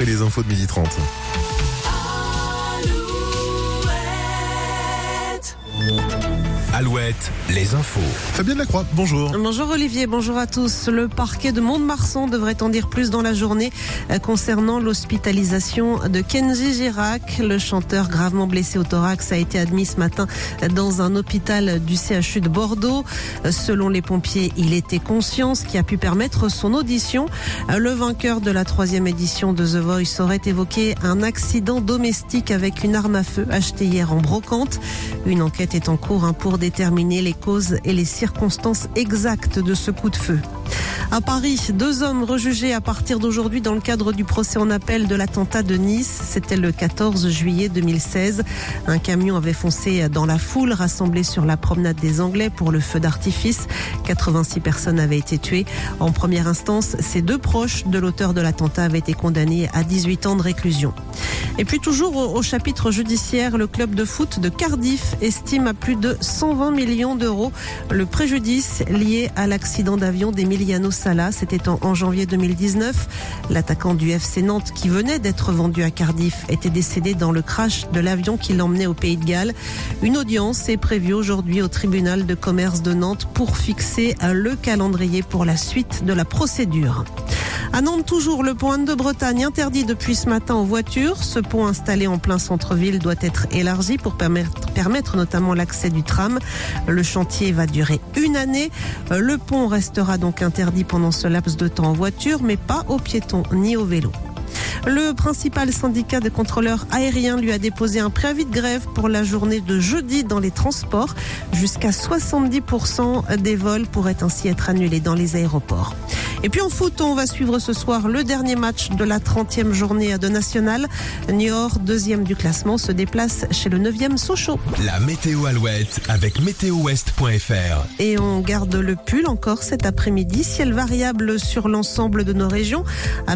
les infos de 12h30. Alouette, les infos. Fabienne Lacroix, bonjour. Bonjour Olivier, bonjour à tous. Le parquet de Mont-de-Marsan devrait en dire plus dans la journée concernant l'hospitalisation de Kenji Girac. Le chanteur gravement blessé au thorax a été admis ce matin dans un hôpital du CHU de Bordeaux. Selon les pompiers, il était conscient, ce qui a pu permettre son audition. Le vainqueur de la 3e édition de The Voice aurait évoqué un accident domestique avec une arme à feu achetée hier en brocante. Une enquête est en cours pour déterminer les causes et les circonstances exactes de ce coup de feu. À Paris, 2 hommes rejugés à partir d'aujourd'hui dans le cadre du procès en appel de l'attentat de Nice. C'était le 14 juillet 2016. Un camion avait foncé dans la foule rassemblée sur la promenade des Anglais pour le feu d'artifice. 86 personnes avaient été tuées. En première instance, ces 2 proches de l'auteur de l'attentat avaient été condamnés à 18 ans de réclusion. Et puis toujours au chapitre judiciaire, le club de foot de Cardiff estime à plus de 120 millions d'euros le préjudice lié à l'accident d'avion d'Emiliano Sala. C'était en janvier 2019. L'attaquant du FC Nantes qui venait d'être vendu à Cardiff était décédé dans le crash de l'avion qui l'emmenait au Pays de Galles. Une audience est prévue aujourd'hui au tribunal de commerce de Nantes pour fixer le calendrier pour la suite de la procédure. À Nantes, toujours, le pont Anne de Bretagne interdit depuis ce matin aux voitures. Ce pont installé en plein centre-ville doit être élargi pour permettre notamment l'accès du tram. Le chantier va durer 1 année. Le pont restera donc interdit pendant ce laps de temps en voiture, mais pas aux piétons ni aux vélos. Le principal syndicat de contrôleurs aériens lui a déposé un préavis de grève pour la journée de jeudi dans les transports. Jusqu'à 70% des vols pourraient ainsi être annulés dans les aéroports. Et puis en foot, on va suivre ce soir le dernier match de la 30e journée de National. Niort, 2e du classement, se déplace chez le 9e Sochaux. La météo Alouette avec météowest.fr. Et on garde le pull encore cet après-midi. Ciel variable sur l'ensemble de nos régions.